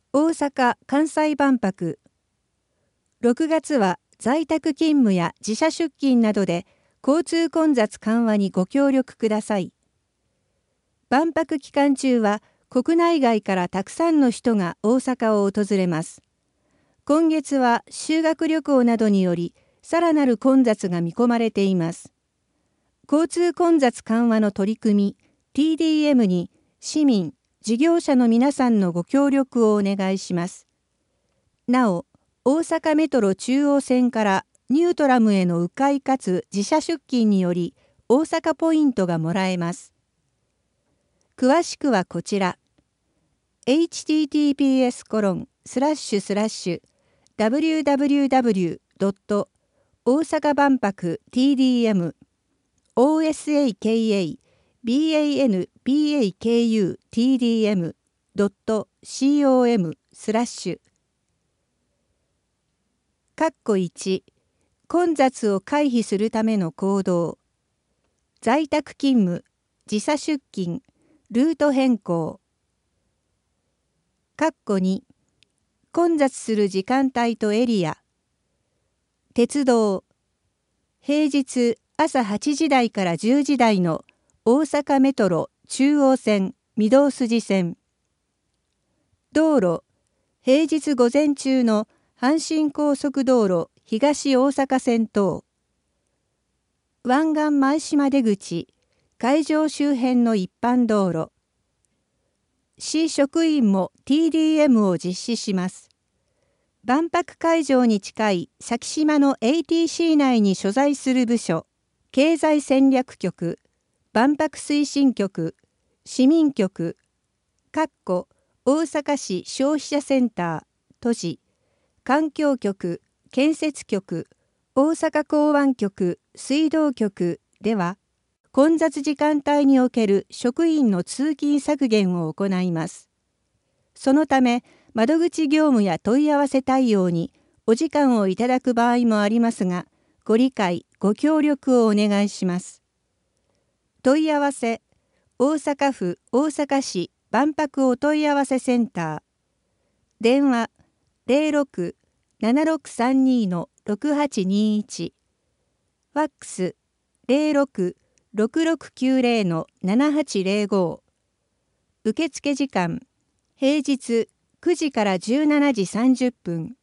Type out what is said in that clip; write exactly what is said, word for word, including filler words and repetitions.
大阪・関西万博。ろくがつは在宅勤務や自社出勤などで交通混雑緩和にご協力ください。万博期間中は国内外からたくさんの人が大阪を訪れます。今月は修学旅行などによりさらなる混雑が見込まれています。交通混雑緩和の取り組み ティーディーエム に市民、事業者の皆さんのご協力をお願いします。なお、大阪メトロ中央線からニュートラムへの迂回かつ自社出勤により大阪ポイントがもらえます。詳しくはこちら。エイチティーティーピーエスコロンスラッシュスラッシュダブリューダブリューダブリュードット大阪万博 ティーディーエム オーエスエーケーエービーエーエヌビーエーケーユーティーディーエムドットコムスラッシュかっこいち混雑を回避するための行動在宅勤務時差出勤ルート変更かっこに混雑する時間帯とエリア鉄道平日朝はちじ台からじゅうじ台の大阪メトロ中央線御堂筋線道路平日午前中の阪神高速道路東大阪線等湾岸前島出口会場周辺の一般道路市職員も ティーディーエム を実施します。万博会場に近い先島の エーティーシー 内に所在する部署経済戦略局万博推進局市民局大阪市消費者センター都市環境局建設局大阪港湾局水道局では混雑時間帯における職員の通勤削減を行います。そのため窓口業務や問い合わせ対応にお時間をいただく場合もありますがご理解ご協力をお願いします。問い合わせ大阪府大阪市万博お問い合わせセンター電話 ゼロろく ななろくさんに ろくはちにいち ファックス ゼロろく ろくろくきゅうゼロ ななはちゼロご受付時間平日くじからじゅうしちじさんじゅっぷん